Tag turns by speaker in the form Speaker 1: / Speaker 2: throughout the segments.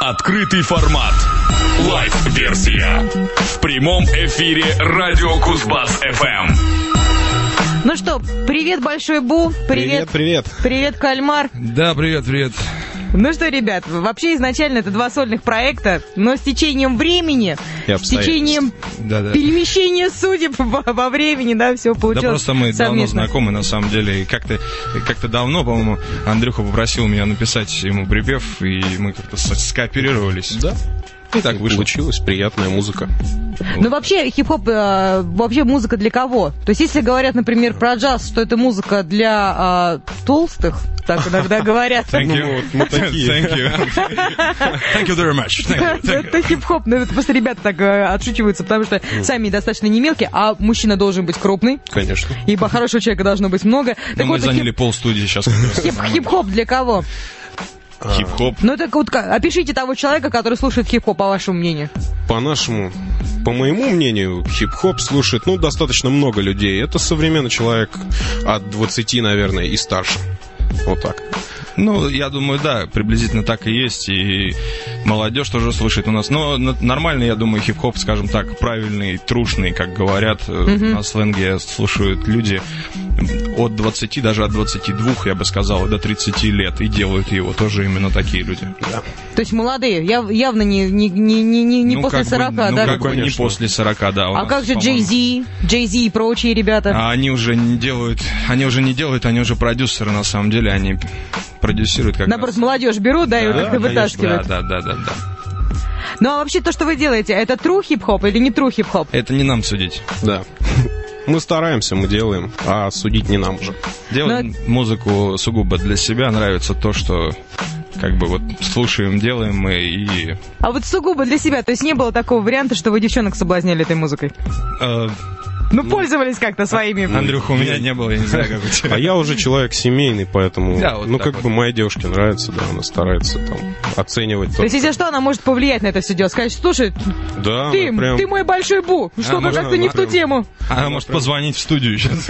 Speaker 1: Открытый формат. Лайв-версия. В прямом эфире радио Кузбасс-ФМ.
Speaker 2: Ну что, привет, Большой Бу.
Speaker 3: Привет.
Speaker 2: Привет, Кальмар.
Speaker 4: Да, привет.
Speaker 2: Ну что, ребят, вообще изначально это два сольных проекта, но с течением времени, с течением перемещения судеб во времени, да, все получилось.
Speaker 4: Да просто мы
Speaker 2: совместно.
Speaker 4: давно знакомы, на самом деле, и как-то давно, по-моему, Андрюха попросил меня написать ему припев, и мы как-то скооперировались.
Speaker 3: Да.
Speaker 4: И так вышло.
Speaker 3: Получилась приятная музыка.
Speaker 2: Ну вообще хип-хоп, вообще музыка для кого? То есть если говорят, например, про джаз, что это музыка для толстых, так иногда говорят.
Speaker 4: Thank you.
Speaker 3: Мы такие.
Speaker 4: Thank you. Thank you very much.
Speaker 2: Это хип-хоп, но это просто ребята так отшучиваются, потому что сами достаточно не мелкие, а мужчина должен быть крупный.
Speaker 3: Конечно.
Speaker 2: Ибо хорошего человека должно быть много.
Speaker 4: Но мы заняли полстудии сейчас.
Speaker 2: Хип-хоп для кого?
Speaker 4: Хип-хоп.
Speaker 2: Ну так вот, опишите того человека, который слушает хип-хоп, по вашему мнению.
Speaker 3: По моему мнению, хип-хоп слушает, достаточно много людей. Это современный человек от 20, наверное, и старше. Вот так.
Speaker 4: Ну, я думаю, да, приблизительно так и есть, и молодежь тоже слышит у нас. Но нормальный, я думаю, хип-хоп, скажем так, правильный, трушный, как говорят, на сленге слушают люди от 20, даже от 22, я бы сказал, до 30 лет, и делают его тоже именно такие люди. Да.
Speaker 2: То есть молодые, явно не после 40, да?
Speaker 4: Ну, как бы не после 40, да.
Speaker 2: А как же Jay-Z и прочие ребята?
Speaker 4: А они уже не делают, они уже продюсеры, на самом деле, они продюсируют как
Speaker 2: наоборот, молодежь берут, да, и ее как-то вытаскивают.
Speaker 4: Да.
Speaker 2: Ну, а вообще то, что вы делаете, это true хип-хоп или не true хип-хоп?
Speaker 4: Это не нам судить.
Speaker 3: Да. Мы стараемся, мы делаем, а судить не нам уже.
Speaker 4: Делаем музыку сугубо для себя, нравится то, что как бы вот слушаем, делаем мы и...
Speaker 2: А вот сугубо для себя, то есть не было такого варианта, что вы девчонок соблазняли этой музыкой? Пользовались как-то своими...
Speaker 4: Андрюха, у меня не было, я не знаю, как у тебя.
Speaker 3: А я уже человек семейный, поэтому...
Speaker 4: Да, вот
Speaker 3: моей девушке нравится, да, она старается там оценивать.
Speaker 2: То есть, если что, она может повлиять на это все дело, сказать, слушай,
Speaker 3: да,
Speaker 2: ты мой Большой Бу, что-то как-то не в ту тему.
Speaker 4: Она может позвонить в студию сейчас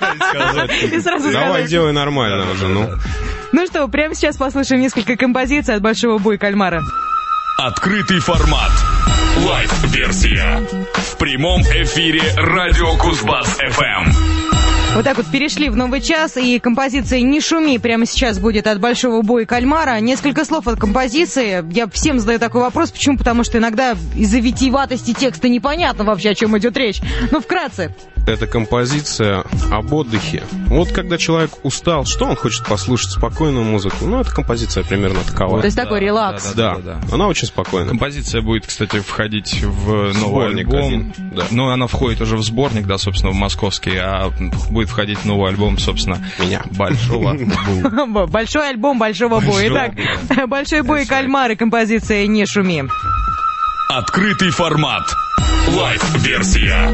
Speaker 2: и сразу
Speaker 3: давай, делай нормально уже,
Speaker 2: Ну что, прямо сейчас послушаем несколько композиций от Большого Бу и Кальмара.
Speaker 1: Открытый формат. Лайв-версия. В прямом эфире радио Кузбасс-ФМ.
Speaker 2: Вот так вот перешли в новый час, и композиция «Не шуми» прямо сейчас будет от Большого Бу и Кальмара. Несколько слов от композиции. Я всем задаю такой вопрос. Почему? Потому что иногда из-за витиеватости текста непонятно вообще, о чем идет речь. Но вкратце.
Speaker 3: Это композиция об отдыхе. Вот когда человек устал, что он хочет послушать? Спокойную музыку. Эта композиция примерно такова.
Speaker 2: То есть такой релакс.
Speaker 3: Да. Она очень спокойная.
Speaker 4: Композиция будет, кстати, входить в новый альбом.
Speaker 3: Да.
Speaker 4: Но она входит уже в сборник, да, собственно, в московский, а будет входить в новый альбом, собственно, Большого Бу.
Speaker 2: Большой альбом Большого Бу. Итак, Большой Бу и Кальмар и композиция «Не шуми».
Speaker 1: Открытый формат. Лайв-версия.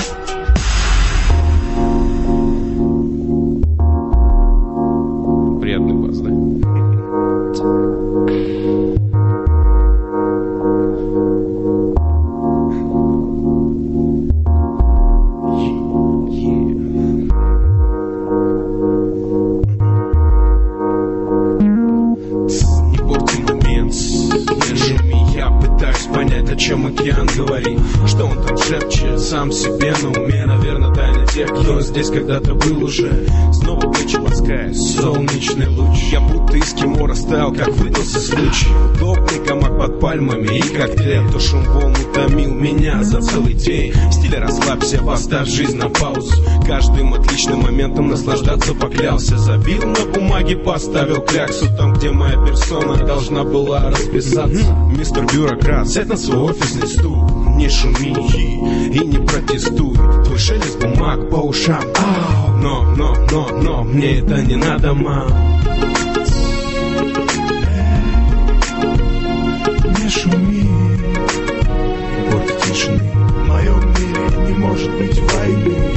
Speaker 3: Приятный бас, да?
Speaker 5: О чем океан говорит, что он там шепчет сам себе на уме, наверное, тайна тех, кто здесь когда-то был уже. Снова плечи ласкает солнечный луч. Я будто эскимо растаял, как выдался случай. Удобный гамак под пальмами и коктейль. То шум волн утомил меня за целый день. В стиле расслабься, поставь жизнь на паузу. Каждым отличным моментом наслаждаться поклялся. Забил на бумаге, поставил кляксу там, где моя персона должна была расписаться. Мистер Бюрократ, сядь на свой офисный стул, не шуми и не протестуй. Твой шелест бумаг по ушам. Но мне это не надо, мам. Не шуми, порт тишины. В моем мире не может быть войны.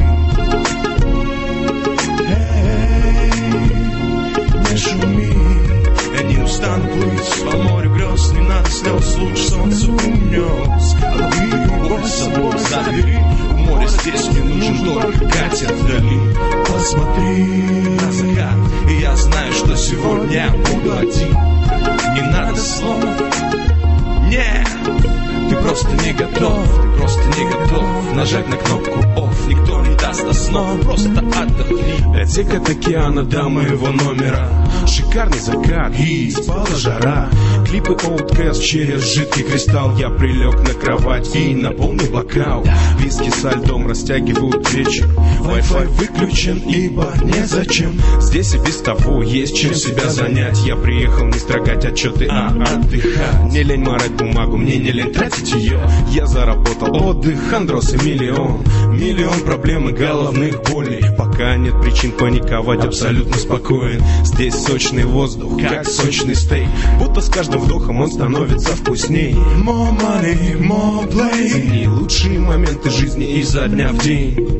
Speaker 5: Не шуми. Я не устану плыть по морю грез. Не надо слез, луч солнца унес. А лови боль с собой забери. В море здесь мне нужен только катер вдали. Посмотри на закат, и я знаю, что сегодня буду один. Не надо слов, Нет, ты просто не готов, ты просто не готов нажать на кнопку off. Никто не даст основу, просто отдохни. Отсек от океана до моего номера. Шикарный закат и спала жара. Клипы Outkast через жидкий кристалл. Я прилег на кровать и наполнил бокал. Виски со льдом растягивают вечер. Wi-Fi выключен, ибо незачем. Здесь и без того есть чем себя занять. Я приехал не строгать отчеты, а отдыхать. Не лень марать бумагу, мне не лень тратить ее. Я заработал отдых, хандрос и миллион. Миллион проблем и головных болей. Пока нет причин паниковать, абсолютно спокоен. Здесь сочный воздух, как сочный стейк. Будто с каждым вдохом он становится вкусней. More money, more play. Цени лучшие моменты жизни изо дня в день.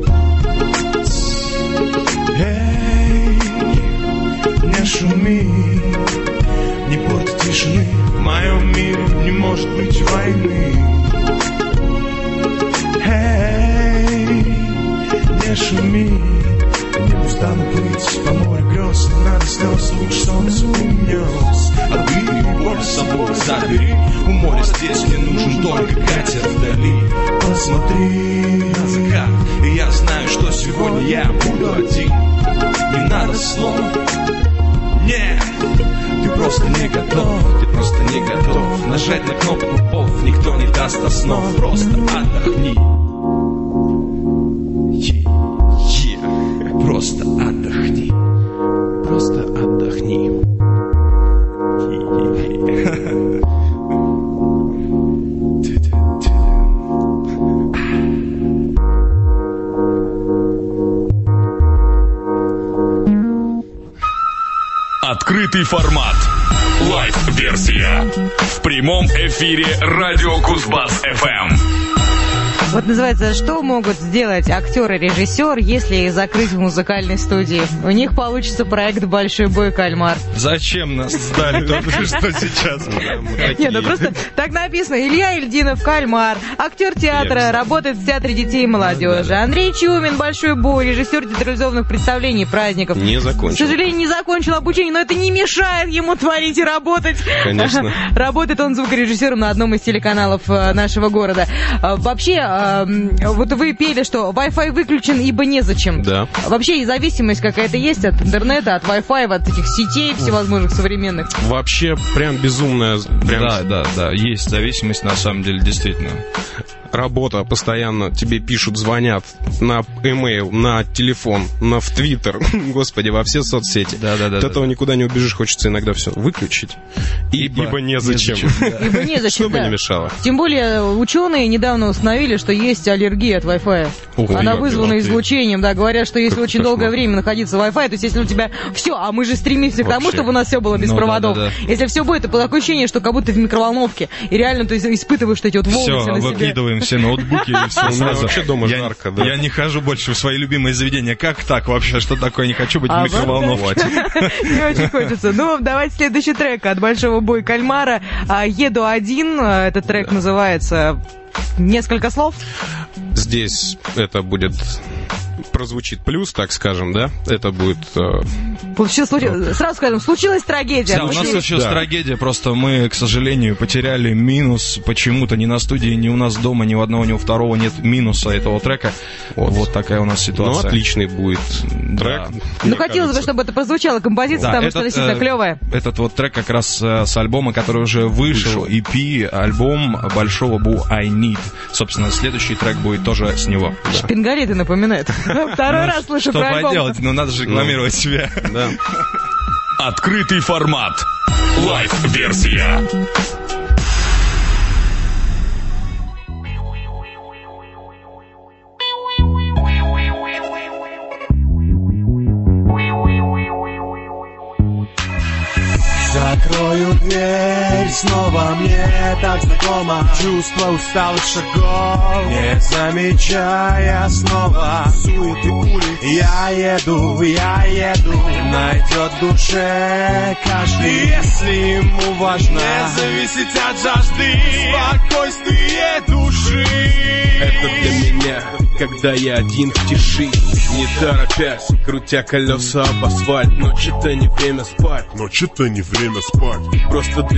Speaker 5: Эй, не шуми, не порти тишины. В моем мире не может быть войны. Эй, не шуми, не устану плыть по морю грез. Надо слез, луч солнца унес. Отбери боль с собой, забери. У моря здесь мне нужен только катер вдали. Посмотри на закат, и я знаю, что сегодня я буду один. Не надо слов, нет, ты просто не готов, ты просто не готов нажать на кнопку off. Никто не даст основ, просто отдохни. Просто отдохни. Просто отдохни.
Speaker 1: Открытый формат. Лайв-версия. В прямом эфире радио Кузбасс-ФМ.
Speaker 2: Вот называется, что могут сделать актер и режиссер, если их закрыть в музыкальной студии? У них получится проект «Большой бой кальмар».
Speaker 4: Зачем нас сдали только что сейчас?
Speaker 2: Нет, ну просто так написано. Илья Ильдинов, кальмар. Актер театра, работает в театре детей и молодежи. Андрей Чумин, «Большой бой», режиссер театрализованных представлений и праздников.
Speaker 3: Не закончил.
Speaker 2: К сожалению, не закончил обучение, но это не мешает ему творить и работать.
Speaker 3: Конечно.
Speaker 2: Работает он звукорежиссером на одном из телеканалов нашего города. Вообще, вот вы пели, что Wi-Fi выключен, ибо незачем.
Speaker 3: Да.
Speaker 2: Вообще и зависимость какая-то есть от интернета, от Wi-Fi, от этих сетей всевозможных современных.
Speaker 3: Вообще прям безумная. Прям...
Speaker 4: Да, есть зависимость на самом деле, действительно.
Speaker 3: Работа постоянно, тебе пишут, звонят на email, на телефон, в Твиттер, господи, во все соцсети.
Speaker 4: Да.
Speaker 3: От этого никуда не убежишь, хочется иногда все выключить. Ибо незачем.
Speaker 2: Ибо незачем,
Speaker 3: чтобы не мешало.
Speaker 2: Тем более ученые недавно установили, что есть аллергия от Wi-Fi. Она вызвана излучением, да, говорят, что если очень долгое время находиться в Wi-Fi, то есть если у тебя все, а мы же стремимся к тому, чтобы у нас все было без проводов.
Speaker 4: Да.
Speaker 2: Если все будет, то такое ощущение, что как будто в микроволновке. И реально ты испытываешь эти вот волосы на себе.
Speaker 4: Выкидываем все ноутбуки и все сразу.
Speaker 3: Вообще дома жарко, да.
Speaker 4: Я не хожу больше в свои любимые заведения. Как так вообще? Что такое? Не хочу быть в микроволновке.
Speaker 2: Не очень хочется. Ну, давайте следующий трек от «Большого боя кальмара». «Еду один». Этот трек называется «Несколько слов».
Speaker 3: Здесь это будет... прозвучит плюс, так скажем, да? Это будет...
Speaker 2: Сразу скажем, случилась трагедия.
Speaker 4: Да, у нас случилась трагедия, просто мы, к сожалению, потеряли минус. Почему-то ни на студии, ни у нас дома, ни у одного, ни у второго нет минуса этого трека. Вот такая у нас ситуация.
Speaker 3: Ну, отличный будет трек.
Speaker 2: Ну, хотелось бы, чтобы это прозвучало, композиция, потому что действительно клевая.
Speaker 4: Этот вот трек как раз с альбома, который уже вышел, EP, альбом Большого Бу I Need. Собственно, следующий трек будет тоже с него.
Speaker 2: Шпингалеты напоминает. Второй раз слышу про альбом.
Speaker 4: Что поделать? Ну, надо же рекламировать себя.
Speaker 3: Да.
Speaker 1: Открытый формат. Лайв-версия.
Speaker 5: Закрою дверь, снова мне так знакомо чувство усталых шагов, не замечая снова суеты улиц. Я еду, найдет в душе каждый, если ему важно не зависеть от жажды, спокойствие души. Это для меня, когда я один в тиши, не торопясь, крутя колеса об асфальт. Ночь — это не время спать,
Speaker 6: ночь — это не время спать.
Speaker 5: Просто движение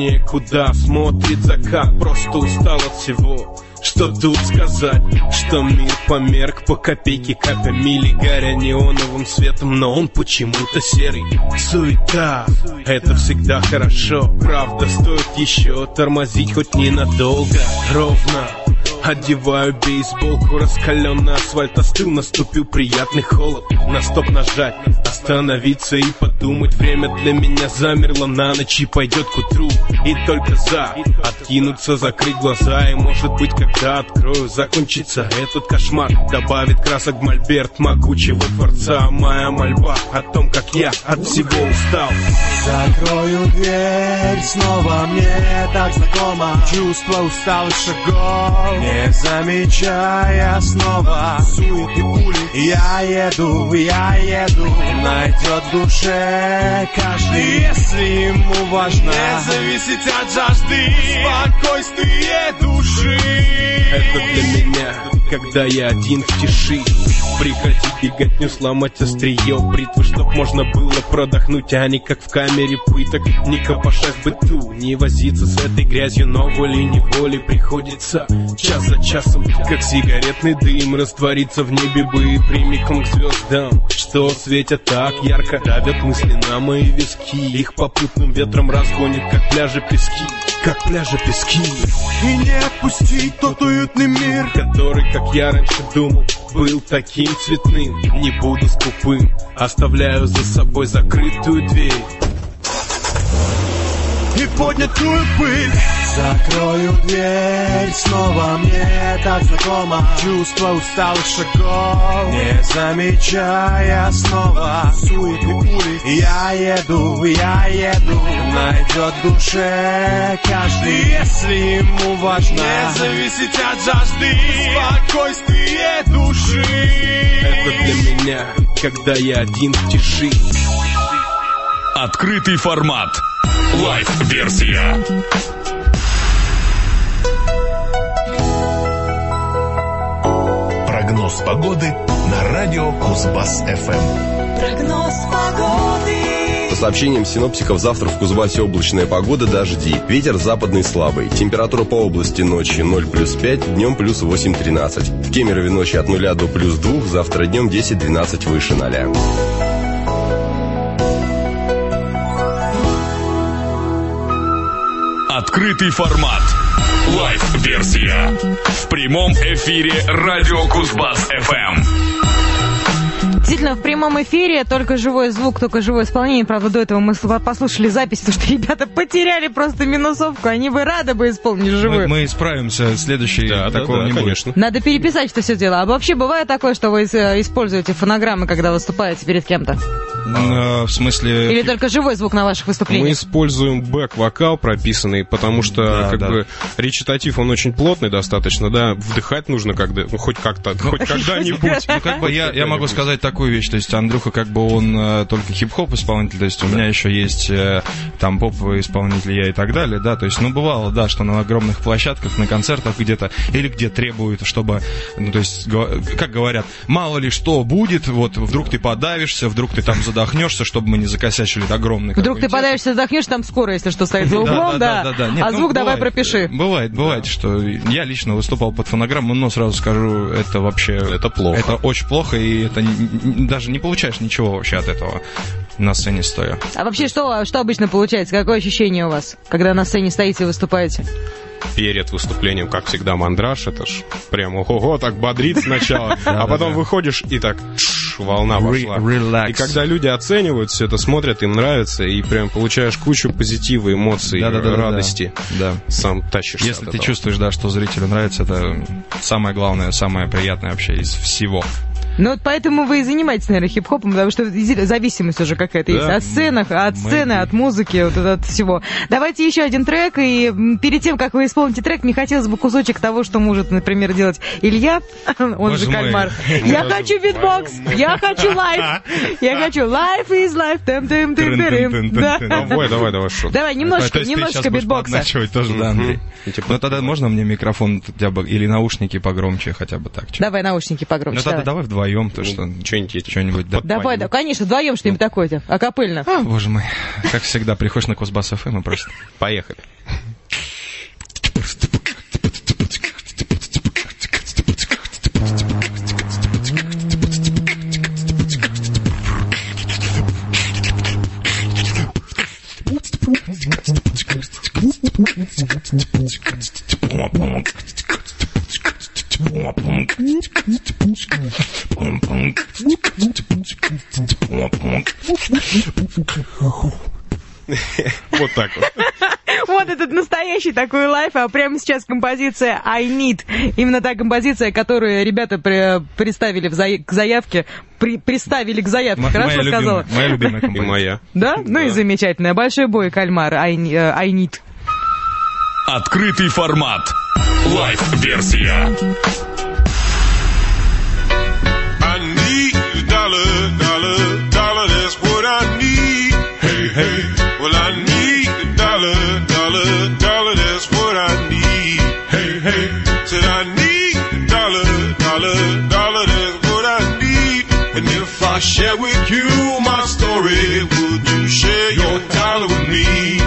Speaker 5: некуда, смотрит закат, просто устал от всего. Что тут сказать, что мир померк, по копейке капя мили, горя неоновым светом, но он почему-то серый. Суета, это всегда хорошо, правда стоит еще тормозить хоть ненадолго. Ровно одеваю бейсболку, раскаленный асфальт остыл, наступил приятный холод. На стоп нажать, остановиться и подумать. Время для меня замерло на ночь и пойдет к утру. И только за откинуться, закрыть глаза, и может быть, когда открою, закончится этот кошмар. Добавит красок мольберт могучего творца. Моя мольба о том, как я от всего устал.
Speaker 6: Закрою дверь, снова мне так знакомо чувство усталых шагов. Не замечая снова суеты улиц, я еду, найдет в душе каждый, если ему важно не зависеть от жажды, спокойствие души.
Speaker 5: Это для меня, когда я один в тиши. Прекратить беготню, сломать острие бритвы, чтоб можно было продохнуть, а не как в камере пыток. Не копошась в быту, не возиться с этой грязью, но волей-неволей приходится час за часом, как сигаретный дым, раствориться в небе бы прямиком к звездам, что светят так ярко, давят мысли на мои виски. Их попутным ветром разгонит, как пляжи пески, как пляжи пески.
Speaker 6: И не отпустить тот уютный мир,
Speaker 5: который, как я раньше думал, был таким цветным. Не буду скупым, оставляю за собой закрытую дверь
Speaker 6: и поднятую пыль. Закрою дверь, снова мне так знакомо чувство усталых шагов. Не замечая снова суеты улиц, я еду, найдет в душе каждый, если ему важно не зависеть от жажды, спокойствие души.
Speaker 5: Это для меня, когда я один в тиши.
Speaker 1: Открытый формат. Лайв-версия.
Speaker 7: Прогноз погоды на радио Кузбасс-ФМ.
Speaker 8: Прогноз погоды.
Speaker 9: По сообщениям синоптиков, завтра в Кузбассе облачная погода, дожди. Ветер западный слабый. Температура по области ночью 0 плюс 5, днем плюс 8-13. В Кемерове ночью от 0 до плюс 2, завтра днем 10-12 выше 0.
Speaker 1: Открытый формат. Лайв-версия. В прямом эфире радио Кузбасс-ФМ.
Speaker 2: Действительно, в прямом эфире только живой звук, только живое исполнение. Правда, до этого мы послушали запись, потому что ребята потеряли просто минусовку. Они бы рады бы исполнить живую.
Speaker 4: Мы исправимся, следующий такого не будет.
Speaker 3: Конечно.
Speaker 2: Надо переписать, что все дело. А вообще бывает такое, что вы используете фонограммы, когда выступаете перед кем-то?
Speaker 4: В смысле...
Speaker 2: Или только живой звук на ваших
Speaker 3: Мы
Speaker 2: выступлениях?
Speaker 3: используем бэк-вокал прописанный, потому что бы речитатив, он очень плотный достаточно, да, вдыхать нужно когда, хоть как-то, хоть когда-нибудь.
Speaker 4: Я могу сказать такую вещь, то есть Андрюха он только хип-хоп исполнитель, то есть у меня еще есть там поп-исполнитель я и так далее, да, то есть, бывало, да, что на огромных площадках, на концертах где-то, или где требуют, чтобы, то есть, как говорят, мало ли что будет, вот, вдруг ты подавишься, вдруг ты там задохнешься, чтобы мы не закосячили огромный.
Speaker 2: Вдруг ты подавишься, задохнешь, там скоро, если что, стоит за углом, да.
Speaker 4: Нет,
Speaker 2: а звук давай пропиши.
Speaker 4: Бывает, что я лично выступал под фонограмму, но сразу скажу, это вообще...
Speaker 3: Это плохо.
Speaker 4: Это очень плохо, и это даже не получаешь ничего вообще от этого на сцене стоя.
Speaker 2: А вообще, что обычно получается? Какое ощущение у вас, когда на сцене стоите и выступаете?
Speaker 3: Перед выступлением, как всегда, мандраж, это ж прям ого-го, так бодрит сначала, а потом выходишь и так волна пошла. И когда люди оценивают все это, смотрят, им нравится, и прям получаешь кучу позитива, эмоций, радости.
Speaker 4: Да.
Speaker 3: Сам тащишься.
Speaker 4: Если ты чувствуешь, да, что зрителю нравится, это самое главное, самое приятное вообще из всего.
Speaker 2: Ну вот поэтому вы и занимаетесь, наверное, хип-хопом, потому что зависимость уже какая-то есть от сцены, от музыки, вот от всего. Давайте еще один трек, и перед тем, как вы исполните трек, мне хотелось бы кусочек того, что может, например, делать Илья, он же Кальмар. Я хочу битбокс, я хочу лайф, я хочу life is life,
Speaker 3: Давай, что?
Speaker 2: Давай, немножечко битбокса.
Speaker 4: Тоже, да, Андрей. Ну тогда можно мне микрофон хотя бы, или наушники погромче хотя бы так?
Speaker 2: Давай наушники погромче.
Speaker 4: Ну тогда давай вдвоем. вдвоем, то что что-нибудь да.
Speaker 2: Давай, да, конечно, вдвоем что-нибудь такое-то, акапельно.
Speaker 4: Боже мой, как всегда, приходишь на Кузбасс ФМ и просто
Speaker 3: поехали. Вот так вот.
Speaker 2: Вот этот настоящий такой лайф, а прямо сейчас композиция I Need. Именно та композиция, которую ребята представили к заявке. Приставили к заявке, хорошо сказала?
Speaker 4: Моя любимая композиция.
Speaker 3: И моя.
Speaker 2: Да? Ну и замечательно. Большой бой, кальмар, I Need.
Speaker 1: Открытый формат. Лайв-версия.
Speaker 6: I need a dollar, dollar, dollar, that's what I need. Hey, hey, well I need a dollar, dollar, dollar, that's what I need. Hey, hey, said I need a dollar, dollar, dollar, that's what I need. And if I share with you my story, would you share your dollar with me?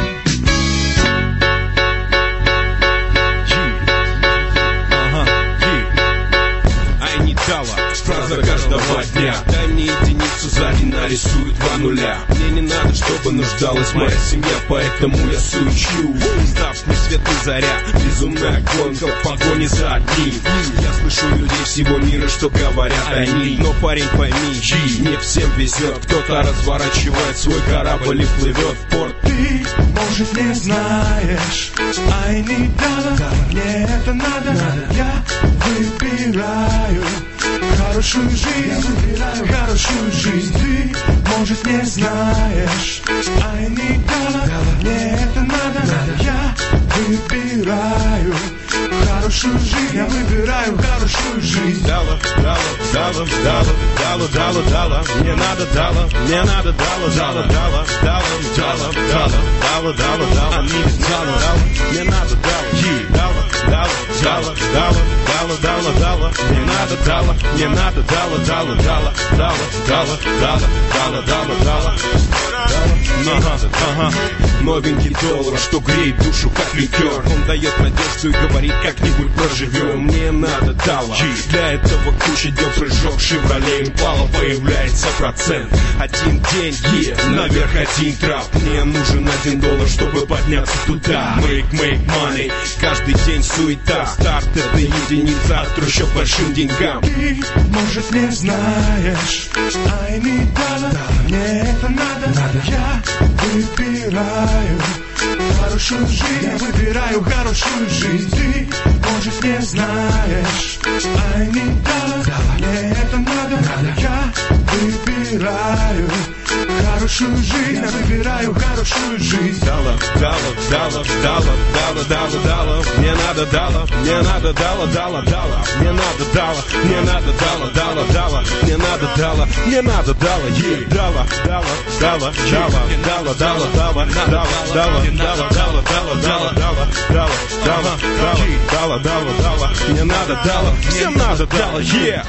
Speaker 6: Фраза каждого дня. Дай мне единицу, сзади нарисует два нуля. Мне не надо, чтобы нуждалась моя семья, поэтому я сучу. Став ни свет, ни заря, безумная гонка в погоне за одним. Я слышу людей всего мира, что говорят они. Но, парень, пойми, не всем везет. Кто-то разворачивает свой корабль и плывет в порт. Ты, может, не знаешь, I need dollar, мне это надо. Я выбираю хорошую жизнь, хорошую жизнь. Ты, может, не знаешь, I need dollar, мне это надо. Я выбираю хорошую жизнь, я выбираю хорошую жизнь. Дала, дала, дала, дала, дала, дала, дала, мне надо дала, мне надо дала, дала, дала, дала, дала, дала, дала, дала, дала, мне надо дала, дала, дала, дала, дала, дала, дала, мне надо дала, мне надо дала, дала, дала, дала, дала, дала, дала, дала, дала. Новенький доллар, что греет душу как ликер. Он дает надежду и говорит, как-нибудь проживем. Мне надо дала, для этого куча дел прыжок. Шевроле Импала, появляется процент. Один день, наверх один трап. Мне нужен $1, чтобы подняться туда. Make money, каждый день суета. Старт — это единица от трущоб большим деньгам. Ты, может, не знаешь, I need dollar, мне это надо. Я выбираю хорошую жизнь, я выбираю хорошую жизнь. Ты, может, не знаешь, I need dollar, мне это надо. Я выбираю хорошую жизнь, я выбираю хорошую жизнь. Дала, дала, дала, дала, дала, дала, дала, мне надо дала, мне надо дала, дала, дала, мне надо дала, мне надо дала, дала, дала, мне надо дала, мне надо дала, ей дала, дала, дала, дала, дала, дала, дала, дала, дала, дала, дала, дала, дала, дала, дала, дала, дала, дала, дала, мне надо дала, всем надо дала, е.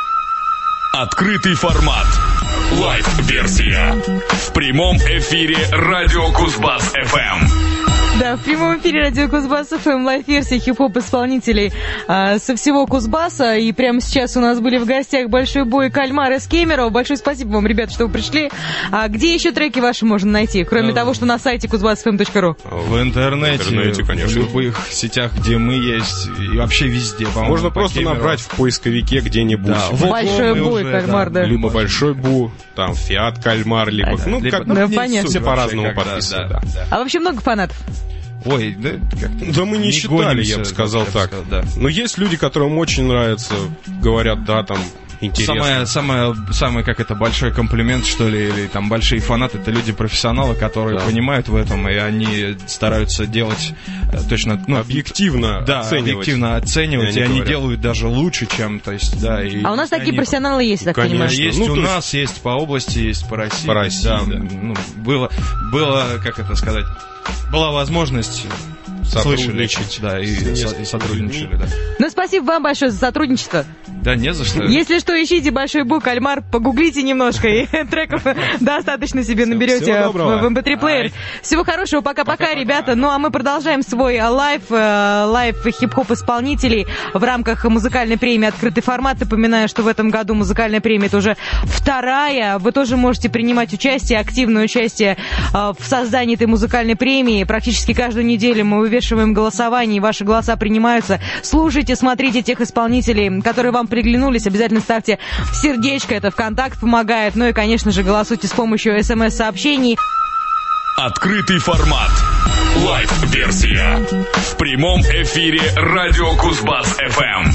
Speaker 1: Открытый формат. Лайв-версия. В прямом эфире радио Кузбасс-ФМ.
Speaker 2: Да, в прямом эфире радио Кузбасс-ФМ, лайв-версия хип-хоп исполнителей со всего Кузбасса. И прямо сейчас у нас были в гостях Большой бой, Кальмар из Кемерово. Большое спасибо вам, ребята, что вы пришли. А где еще треки ваши можно найти, кроме того, что на сайте kuzbassfm.ru?
Speaker 4: В интернете, конечно. В любых сетях, где мы есть, и вообще везде.
Speaker 3: Можно просто набрать в поисковике где-нибудь.
Speaker 2: Да, Большой бой, Кальмар, да.
Speaker 3: Либо Большой бу, там Фиат Кальмар, либо... Ну, как
Speaker 2: понятно.
Speaker 3: Все по-разному подписаны.
Speaker 2: Да. А вообще много фанатов?
Speaker 4: Ой, да как-то...
Speaker 3: Да мы не считали, я бы сказал так.
Speaker 4: Да.
Speaker 3: Но есть люди, которым очень нравится, говорят, да, там, интересно.
Speaker 4: Самый, как это, большой комплимент, что ли, или там большие фанаты, это люди-профессионалы, которые понимают в этом, и они стараются делать точно... Ну,
Speaker 3: объективно
Speaker 4: оценивать, и они делают даже лучше, чем, то есть, да. И
Speaker 2: а у нас такие профессионалы есть, так понимаю?
Speaker 4: Есть у нас, есть по области, есть по России. Да. Ну, было, как это сказать... Была возможность
Speaker 3: сотрудничать.
Speaker 4: Да, и сотрудничали, да.
Speaker 2: Ну, спасибо вам большое за сотрудничество.
Speaker 4: Да, не за что.
Speaker 2: Если что, ищите «Большой Бой Кальмар», погуглите немножко, и треков достаточно себе наберете в MP3-плеер. Всего хорошего, пока-пока, ребята. Ну, а мы продолжаем свой лайв хип-хоп исполнителей в рамках музыкальной премии «Открытый формат». Напоминаю, что в этом году музыкальная премия — это уже вторая. Вы тоже можете принимать участие, активное участие в создании этой музыкальной премии. Практически каждую неделю мы вывешиваем голосование, и ваши голоса принимаются. Слушайте, смотрите тех исполнителей, которые вам приглянулись. Обязательно ставьте сердечко, это ВКонтакт помогает. Ну и, конечно же, голосуйте с помощью СМС-сообщений.
Speaker 1: Открытый формат. Лайв-версия. В прямом эфире радио Кузбасс-ФМ.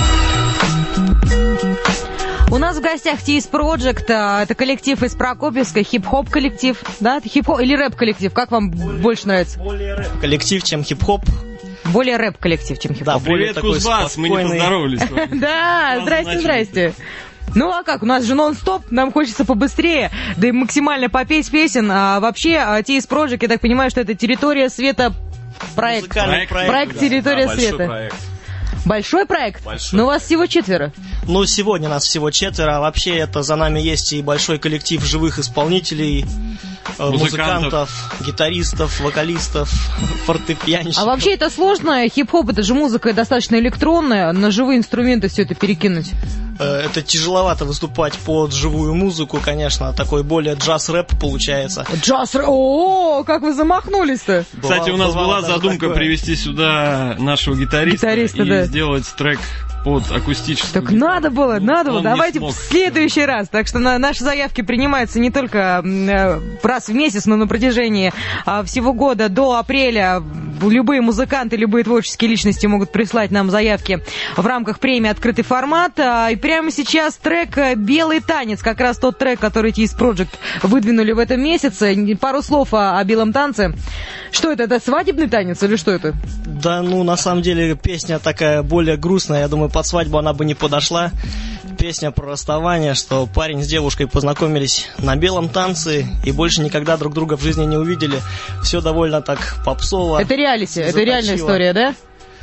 Speaker 2: У нас в гостях TS Project, это коллектив из Прокопьевска, хип-хоп коллектив, да? Это хип-хоп или рэп-коллектив? Как вам больше нравится?
Speaker 10: Более рэп-коллектив, чем хип-хоп.
Speaker 2: Более рэп-коллектив, чем хип-хоп.
Speaker 10: Да, привет, Кузбасс, мы не поздоровались.
Speaker 2: Да, здрасте. Ну а как, у нас же нон-стоп, нам хочется побыстрее, да и максимально попеть песен. А вообще, TS Project, я так понимаю, что это территория света проект. Проект «Территория света». Большой проект?
Speaker 10: Большой.
Speaker 2: Но у вас всего 4.
Speaker 10: Ну, сегодня нас всего 4, а вообще это за нами есть и большой коллектив живых исполнителей, музыкантов, гитаристов, вокалистов, фортепианщиков.
Speaker 2: А вообще это сложно? Хип-хоп — это же музыка достаточно электронная, на живые инструменты все это перекинуть.
Speaker 10: Это тяжеловато выступать под живую музыку, конечно, такой более джаз-рэп получается.
Speaker 2: Джаз-рэп? О, как вы замахнулись-то?
Speaker 11: Кстати, у нас была задумка привести сюда нашего гитариста и сделать трек под акустическую.
Speaker 2: Так надо было. Давайте в следующий раз. Так что наши заявки принимаются не только раз в месяц, но на протяжении всего года до апреля. Любые музыканты, любые творческие личности могут прислать нам заявки в рамках премии «Открытый формат». И прямо сейчас трек «Белый танец», как раз тот трек, который TS Project выдвинули в этом месяце. Пару слов о белом танце. Что это? Это свадебный танец или что это?
Speaker 10: Да, ну, на самом деле, песня такая более грустная. Я думаю, под свадьбу она бы не подошла. Песня про расставание, что парень с девушкой познакомились на белом танце и больше никогда друг друга в жизни не увидели. Все довольно так попсово.
Speaker 2: Это реалити, это реальная история, да?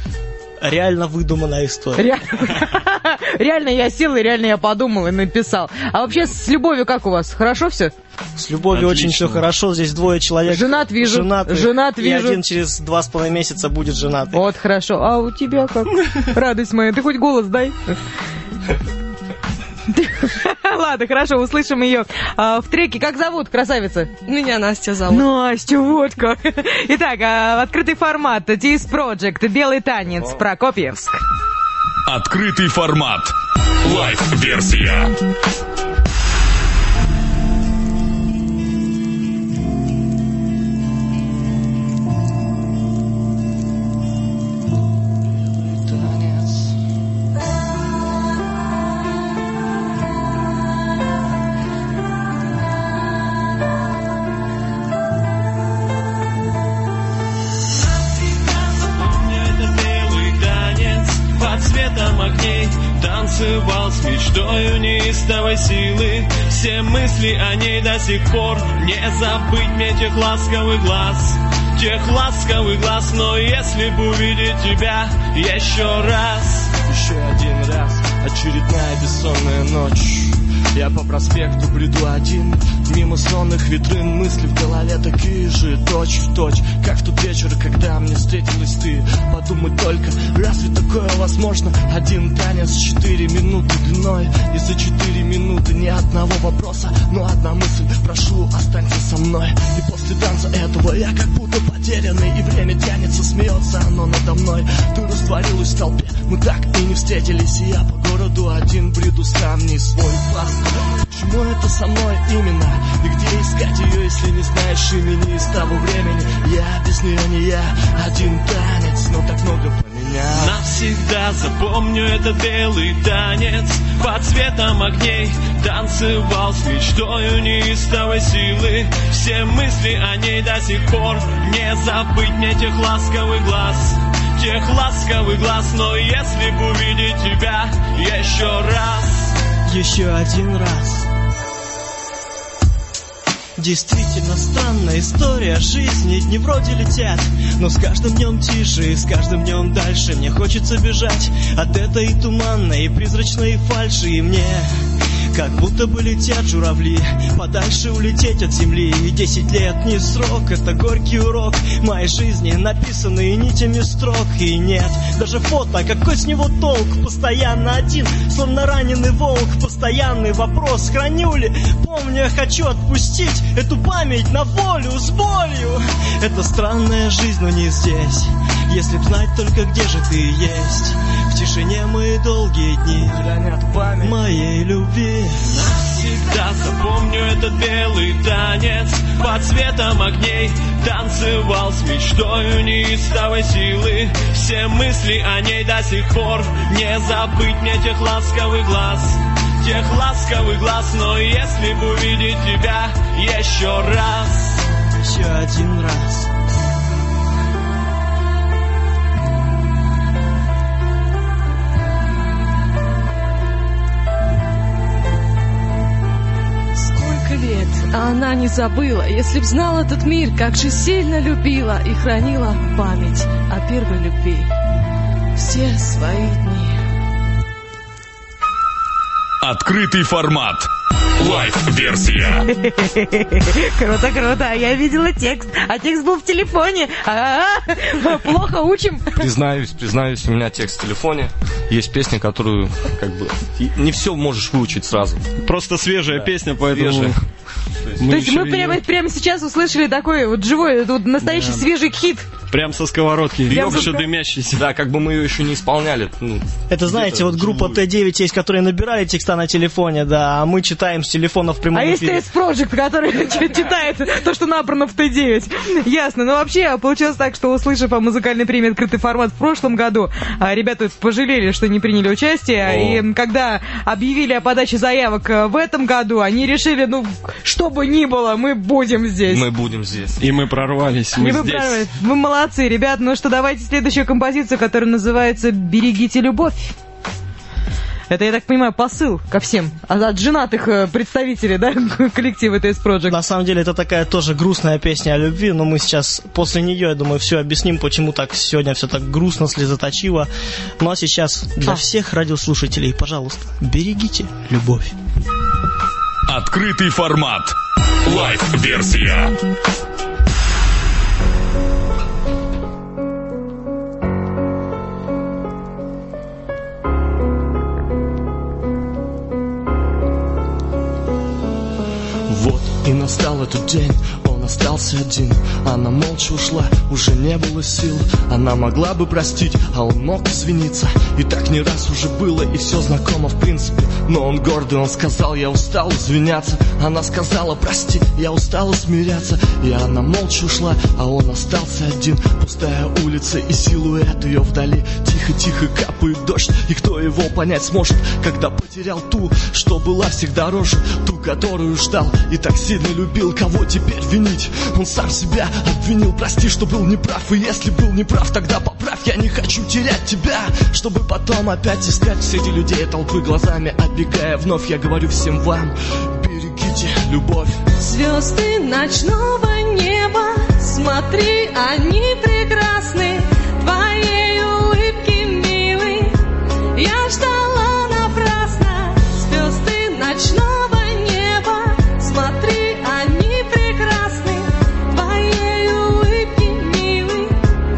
Speaker 10: Реально выдуманная история.
Speaker 2: Реально я сел и реально я подумал и написал. А вообще с любовью как у вас? Хорошо все?
Speaker 10: С любовью очень все хорошо. Здесь 2 человек.
Speaker 2: Женат вижу.
Speaker 10: И один через 2,5 месяца будет женат.
Speaker 2: Вот хорошо. А у тебя как? Радость моя. Ты хоть голос дай. Ладно, хорошо, услышим ее в треке. Как зовут, красавица?
Speaker 12: Меня Настя зовут.
Speaker 2: Настя, вот как. Итак, открытый формат TS Project, «Белый танец», Прокопьевск.
Speaker 1: Открытый формат. Лайв-версия.
Speaker 13: Танцевал с мечтою неистовой силы. Все мысли о ней до сих пор. Не забыть мне тех ласковых глаз. Тех ласковых глаз. Но если бы увидеть тебя еще раз.
Speaker 5: Еще один раз. Очередная бессонная ночь. Я по проспекту бреду один. Мимо сонных витрин, мысли в голове такие же, точь в точь, как в тот вечер, когда мне встретилась ты. Подумай только, разве такое возможно? Один танец 4 минуты длиной. И за 4 минуты ни одного вопроса, но одна мысль: прошу, останься со мной. И после танца этого я как будто потерянный. И время тянется, смеется оно надо мной. Ты растворилась в толпе, мы так и не встретились. И я по городу один бреду сам не свой класс. Почему это со мной именно? И где искать ее, если не знаешь имени? С того времени я без нее не я. Один танец, но так много поменял.
Speaker 13: Навсегда запомню этот белый танец. Под светом огней танцевал с мечтою неистовой силы. Все мысли о ней до сих пор. Не забыть мне тех ласковых глаз. Тех ласковых глаз. Но если бы увидеть тебя еще раз.
Speaker 10: Еще один раз. Действительно странная история жизни. Дни вроде летят, но с каждым днем тише, и с каждым днем дальше. Мне хочется бежать от этой туманной и призрачной фальши. И мне как будто бы летят журавли, подальше улететь от земли. И 10 лет не срок, это горький урок моей жизни, написанный нитями строк. И нет даже фото, какой с него толк? Постоянно один, словно раненый волк. Постоянный вопрос, храню ли, помню, я хочу отпустить эту память на волю с болью. Это странная жизнь, но не здесь. Если б знать только, где же ты есть. В тишине мои долгие дни хранят память моей любви.
Speaker 13: Навсегда запомню этот белый танец. Под светом огней танцевал с мечтою неистовой силы. Все мысли о ней до сих пор. Не забыть мне тех ласковых глаз, тех ласковых глаз. Но если бы увидеть тебя еще раз,
Speaker 10: еще один раз.
Speaker 12: Лет, а она не забыла. Если б знала этот мир, как же сильно любила и хранила память о первой любви все свои дни.
Speaker 1: Открытый формат. Лайв-версия.
Speaker 2: Круто, круто. Я видела текст, а текст был в телефоне. Плохо учим.
Speaker 14: Признаюсь, у меня текст в телефоне. Есть песня, которую как бы не все можешь выучить сразу.
Speaker 11: Просто свежая песня, поэтому...
Speaker 14: Свежая.
Speaker 2: То есть мы прямо сейчас услышали такой вот живой, вот настоящий свежий хит.
Speaker 11: Прям со сковородки, еще дымящийся.
Speaker 14: Да, как бы мы ее еще не исполняли.
Speaker 10: Это, знаете, вот группа Т9 есть, которые набирали текста на телефоне, да, а мы читаем с телефона в прямом эфире.
Speaker 2: А есть TS Project, который читает то, что набрано в Т9. Ясно. Но вообще получилось так, что, услышав о музыкальной премии «Открытый формат» в прошлом году, ребята пожалели, что не приняли участие. И когда объявили о подаче заявок в этом году, они решили, что бы ни было, мы будем здесь.
Speaker 14: Мы будем здесь.
Speaker 11: И мы прорвались, мы здесь.
Speaker 2: Вы молодцы, ребят. Ну что, давайте следующую композицию, которая называется «Берегите любовь». Это, я так понимаю, посыл ко всем от женатых представителей, да, коллектива TS Project.
Speaker 10: На самом деле, это такая тоже грустная песня о любви, но мы сейчас после нее, я думаю, все объясним, почему так сегодня все так грустно, слезоточиво. Ну а сейчас для всех радиослушателей, пожалуйста, берегите любовь.
Speaker 1: Открытый формат. Лайв-версия.
Speaker 15: Вот и настал этот день, он остался один. Она молча ушла, уже не было сил. Она могла бы простить, а он мог извиниться. И так не раз уже было, и все знакомо в принципе. Но он гордый, он сказал, я устал извиняться. Она сказала, прости, я устала смиряться. И она молча ушла, а он остался один. Пустая улица и силуэт ее вдали. Тихо-тихо капает дождь, и кто его понять сможет, когда потерял ту, что была всех дороже, ту, которую ждал и так сильно любил. Кого теперь винить? Он сам себя обвинил. Прости, что был неправ, и если был неправ, тогда поправь. Я не хочу терять тебя, чтобы потом опять искать среди людей толпы глазами оббегая. Вновь я говорю всем вам, берегите любовь.
Speaker 12: Звезды ночного неба, смотри, они прекрасны. Твоей улыбки, милый, я ждала напрасно. Звезды ночного неба, смотри, они прекрасны. Твоей улыбки, милый,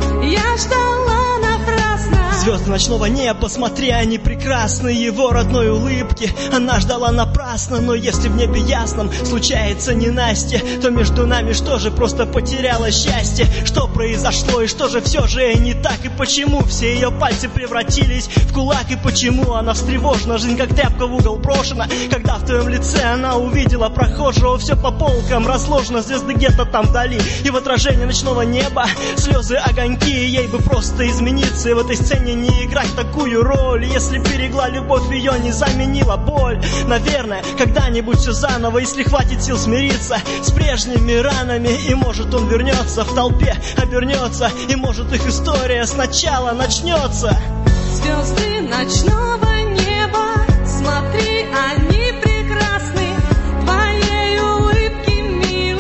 Speaker 12: я ждала напрасно.
Speaker 10: Звезды ночного неба, смотри, они прекрасны. Его родной улыбки она ждала напрасно. Но если в небе ясном случается ненастье, то между нами что же, просто потеряла счастье? Что произошло и что же все же не так? И почему все ее пальцы превратились в кулак? И почему она встревожена, жизнь как тряпка в угол брошена? Когда в твоем лице она увидела прохожего, все по полкам разложено, звезды где-то там вдали. И в отражении ночного неба слезы, огоньки. Ей бы просто измениться и в этой сцене не играть такую роль. Если берегла любовь, ее не заменила боль. Наверное, когда-нибудь все заново, если хватит сил смириться с прежними ранами. И может он вернется в толпе, обернется, и может их история сначала начнется.
Speaker 12: Звезды ночного неба, смотри, они прекрасны. Твоей улыбки, милый,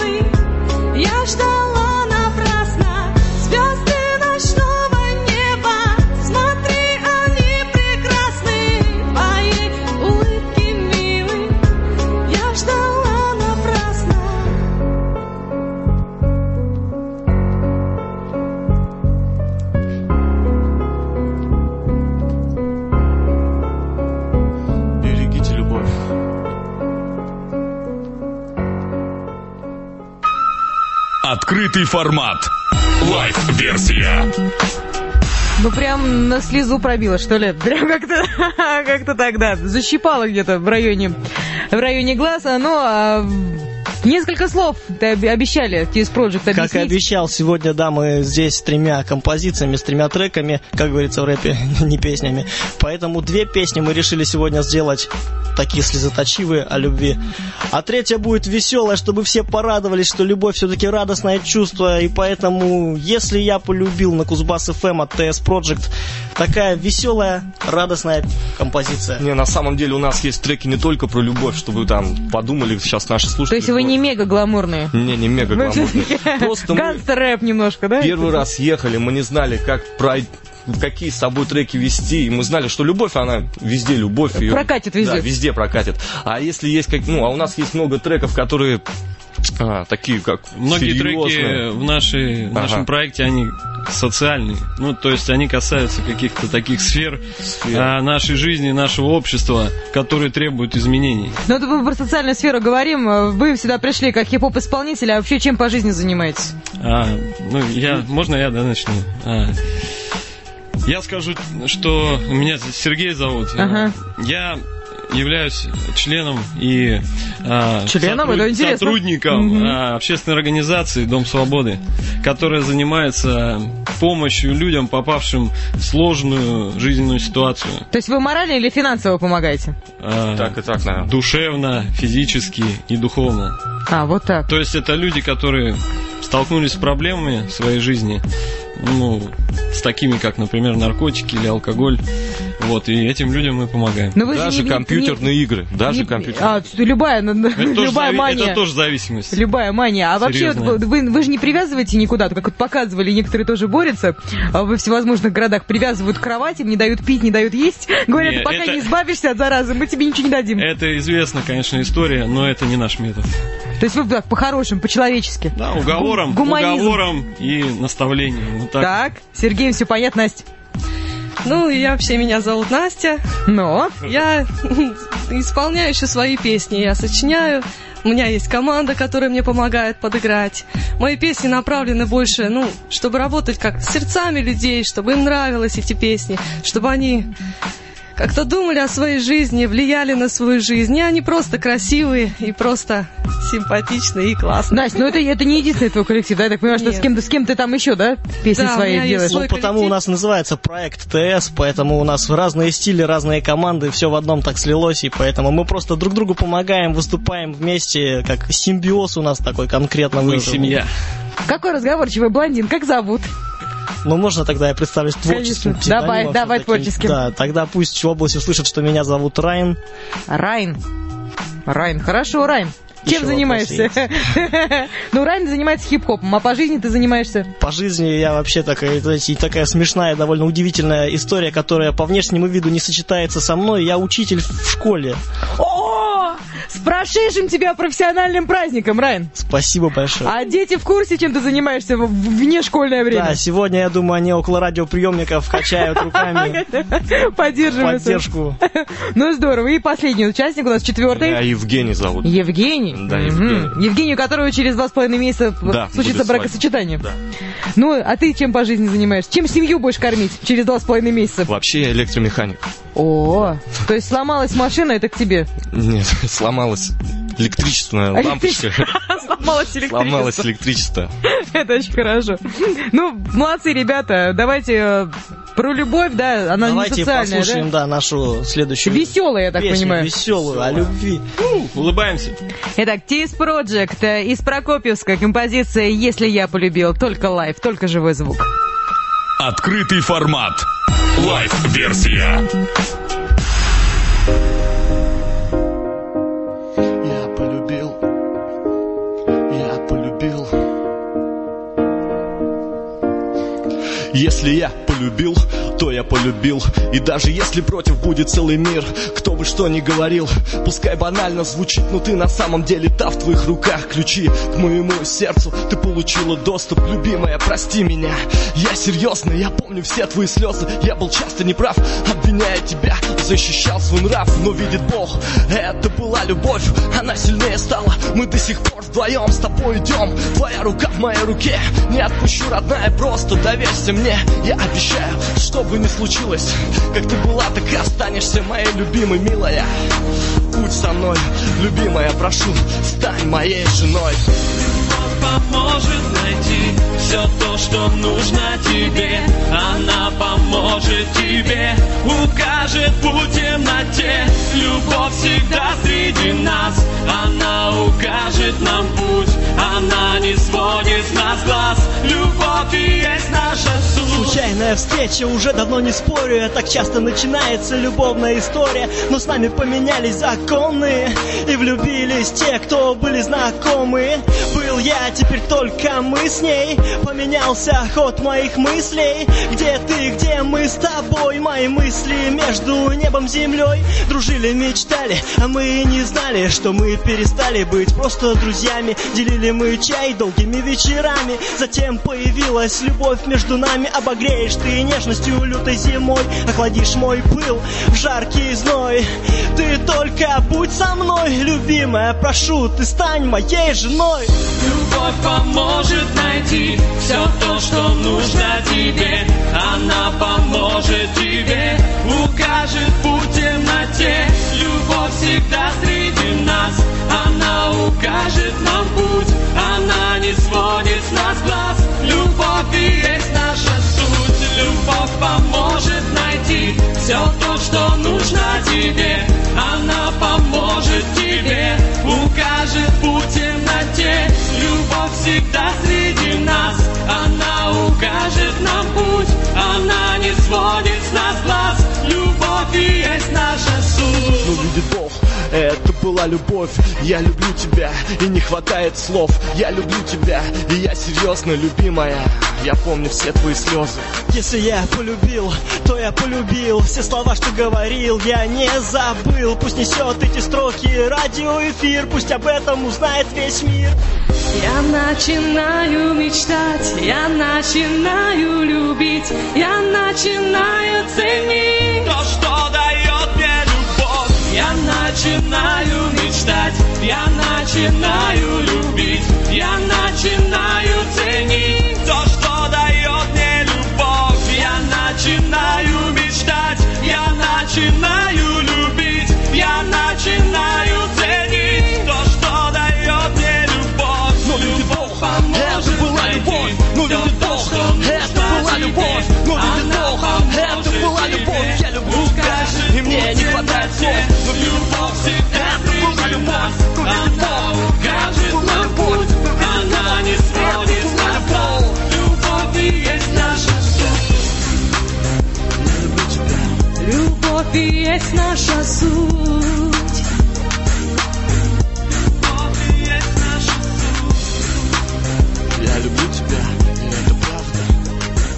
Speaker 1: Открытый формат. Лайв-версия.
Speaker 2: Ну, прям на слезу пробило, что ли? Прям как-то тогда защипало где-то в районе глаз. Несколько слов обещали TS Project объяснить.
Speaker 10: Как и обещал, сегодня, да, мы здесь с 3 композициями, с 3 треками, как говорится в рэпе, не песнями. Поэтому 2 песни мы решили сегодня сделать такие слезоточивые о любви. А 3 будет веселая, чтобы все порадовались, что любовь все-таки радостное чувство. И поэтому, если я полюбил на Кузбасс-ФМ от TS Project, такая веселая, радостная композиция.
Speaker 14: Не, на самом деле у нас есть треки не только про любовь, чтобы вы там подумали, сейчас наши слушатели.
Speaker 2: То есть вы не мега гламурные?
Speaker 14: Не мега гламурные.
Speaker 2: Просто гангстер-рэп немножко, да?
Speaker 14: Первый раз ехали, мы не знали, какие с собой треки вести, и мы знали, что любовь, она везде любовь.
Speaker 2: Прокатит везде.
Speaker 14: Да, везде прокатит. А если есть, у нас есть много треков, которые такие, как
Speaker 11: многие
Speaker 14: серьезные.
Speaker 11: треки в нашем проекте, они социальные. Ну, то есть они касаются каких-то таких сфер нашей жизни, нашего общества, которые требуют изменений.
Speaker 2: Ну, это мы про социальную сферу говорим. Вы сюда пришли как хип-хоп-исполнитель, а вообще чем по жизни занимаетесь?
Speaker 11: Можно я начну? Я скажу, что меня
Speaker 2: Сергей
Speaker 11: зовут. Я являюсь членом и сотрудником общественной организации «Дом свободы», которая занимается помощью людям, попавшим в сложную жизненную ситуацию.
Speaker 2: То есть вы морально или финансово помогаете?
Speaker 14: Так и так, наверное.
Speaker 11: Душевно, физически и духовно.
Speaker 2: Вот так.
Speaker 11: То есть это люди, которые столкнулись с проблемами в своей жизни, с такими, как, например, наркотики или алкоголь. И этим людям мы помогаем.
Speaker 14: Даже компьютерные игры.
Speaker 2: Любая мания.
Speaker 11: Это тоже зависимость.
Speaker 2: Любая мания. А вообще, вы же не привязываете никуда, как показывали, некоторые тоже борются во всевозможных городах, привязывают к кроватям, не дают пить, не дают есть. Говорят, пока не избавишься от заразы, мы тебе ничего не дадим.
Speaker 11: Это известна, конечно, история, но это не наш метод.
Speaker 2: То есть вы так, по-хорошему, по-человечески?
Speaker 11: Да, уговором и наставлением.
Speaker 2: Так, Сергею все понятно, Настя?
Speaker 12: Меня зовут Настя. Я исполняю еще свои песни, я сочиняю. У меня есть команда, которая мне помогает подыграть. Мои песни направлены больше, чтобы работать как с сердцами людей, чтобы им нравились эти песни, чтобы они как-то думали о своей жизни, влияли на свою жизнь. И они просто красивые и просто симпатичные и классные.
Speaker 2: Настя, это не единственный твой коллектив, да? Я так понимаю, что с кем ты там еще, да, песни свои делаешь?
Speaker 10: Потому у нас называется проект ТС, поэтому у нас разные стили, разные команды, все в одном так слилось, и поэтому мы просто друг другу помогаем, выступаем вместе, как симбиоз у нас такой конкретно.
Speaker 11: Мы семья.
Speaker 2: Какой разговорчивый блондин, как зовут?
Speaker 10: Можно тогда я представлюсь творческим псевдонимом.
Speaker 2: Давай творческим.
Speaker 10: Да, тогда пусть в области услышат, что меня зовут Райан.
Speaker 2: Райан, хорошо, Райан. Чем занимаешься? Райан занимается хип-хопом, а по жизни ты занимаешься?
Speaker 10: По жизни я вообще такая смешная, довольно удивительная история, которая по внешнему виду не сочетается со мной. Я учитель в школе.
Speaker 2: С прошедшим тебя профессиональным праздником, Райан.
Speaker 10: Спасибо большое.
Speaker 2: А дети в курсе, чем ты занимаешься в внешкольное время?
Speaker 10: Да, сегодня, я думаю, они около радиоприемников качают руками.
Speaker 2: Поддерживают.
Speaker 10: Поддержку.
Speaker 2: Здорово. И последний участник у нас 4-й.
Speaker 14: Меня Евгений зовут.
Speaker 2: Евгений?
Speaker 14: Да, Евгений.
Speaker 2: Евгений, у которого через 2,5 месяца случится бракосочетание.
Speaker 14: Да.
Speaker 2: А ты чем по жизни занимаешься? Чем семью будешь кормить через 2,5 месяца?
Speaker 14: Вообще я электромеханик.
Speaker 2: То есть сломалась машина, это к тебе?
Speaker 14: Нет, сломалась электричественная лампочка.
Speaker 2: Сломалось электричество. Это очень хорошо. Молодцы, ребята. Давайте про любовь, да, она не социальная, да?
Speaker 10: Давайте послушаем, нашу следующую
Speaker 2: веселую, я так понимаю.
Speaker 10: Веселую, о любви.
Speaker 11: Улыбаемся.
Speaker 2: Итак, TS Project из Прокопьевска. Композиция «Если я полюбил». Только лайв, только живой звук.
Speaker 1: Открытый формат. Лайв-версия.
Speaker 15: Если я полюбил, то я полюбил. И даже если против будет целый мир, кто бы что ни говорил, пускай банально звучит, но ты на самом деле та, в твоих руках ключи к моему сердцу. Ты получила доступ, любимая, прости меня. Я серьезно, я помню все твои слезы. Я был часто неправ, обвиняя тебя, защищал свой нрав. Но видит Бог, это была любовь, она сильнее стала. Мы до сих пор вдвоем с тобой идем. Твоя рука в моей руке, не отпущу, родная, просто доверься мне. Я обещаю, что бы ни случилось, как ты была, так и останешься моей любимой, милая. Будь со мной, любимая, прошу, стань моей женой.
Speaker 13: Поможет найти все то, что нужно тебе. Она поможет тебе, укажет путь в темноте. Любовь всегда среди нас, она укажет нам путь. Она не сводит с нас глаз, любовь и есть наша суть.
Speaker 10: Случайная встреча, уже давно не спорю. Так часто начинается любовная история. Но с нами поменялись законы и влюбились те, кто были знакомы. Был я, теперь только мы с ней. Поменялся ход моих мыслей. Где ты, где мы с тобой? Мои мысли между небом и землей. Дружили, мечтали, а мы не знали, что мы перестали быть просто друзьями. Делили мы чай долгими вечерами. Затем появилась любовь между нами. Обогреешь ты нежностью лютой зимой, охладишь мой пыл в жаркий зной. Ты только будь со мной, любимая, прошу, ты стань моей женой.
Speaker 13: Любовь поможет найти все то, что нужно тебе. Она поможет тебе, укажет путь в темноте. Любовь всегда среди нас, она укажет нам путь. Она не сводит с нас глаз, любовь и есть наша суть. Любовь поможет найти все то, что нужно тебе. Она поможет тебе, укажет путь в темноте. Любовь всегда среди нас, она укажет нам путь. Она не сводит с нас глаз, любовь и есть наша суть.
Speaker 15: Ну, видит Бог, это была любовь. Я люблю тебя, и не хватает слов. Я люблю тебя, и я серьезно, любимая. Я помню все твои слезы.
Speaker 10: Если я полюбил, то я полюбил. Все слова, что говорил, я не забыл. Пусть несет эти строки радиоэфир, пусть об этом узнает весь мир.
Speaker 12: Я начинаю мечтать, я начинаю любить, я начинаю ценить
Speaker 13: то, что дает мне любовь. Я начинаю мечтать, я начинаю любить, я начинаю ценить то, что дает мне любовь. Я начинаю мечтать, я начинаю любить, я начинаю ценить то, что дает мне любовь.
Speaker 15: Но видит Бог, это была любовь. Но видит Бог, это была любовь. Но видит Бог, это была любовь. Я люблю тебя, и мне не хватает слов. Но видит Бог, это была любовь. Но видит Бог, это была любовь.
Speaker 13: Она не сводит с нас глаз, любовь и есть наша суть.
Speaker 15: Я люблю тебя.
Speaker 12: Любовь и есть наша суть.
Speaker 15: Я люблю тебя, и это правда.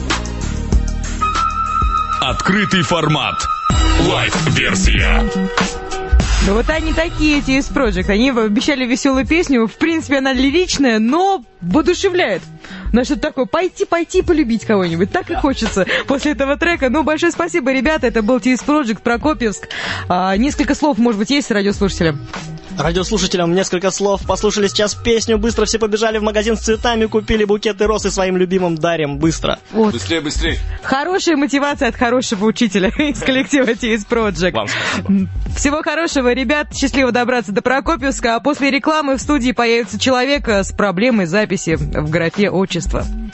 Speaker 1: Открытый формат. Лайв-версия.
Speaker 2: Ну вот они такие, эти из Project. Они обещали веселую песню. В принципе, она лиричная, но воодушевляет. На что-то такое, пойти полюбить кого-нибудь. Так и хочется после этого трека. Ну, большое спасибо, ребята. Это был TS Project, Прокопьевск. Несколько слов, может быть, есть радиослушателям?
Speaker 10: Радиослушателям несколько слов. Послушали сейчас песню, быстро все побежали в магазин с цветами, купили букеты роз и своим любимым дарим. Быстро.
Speaker 2: Вот.
Speaker 14: Быстрее, быстрее.
Speaker 2: Хорошая мотивация от хорошего учителя из коллектива TS Project.
Speaker 14: Вам спасибо.
Speaker 2: Всего хорошего, ребят. Счастливо добраться до Прокопьевска. А после рекламы в студии появится человек с проблемой записи в графе отчества.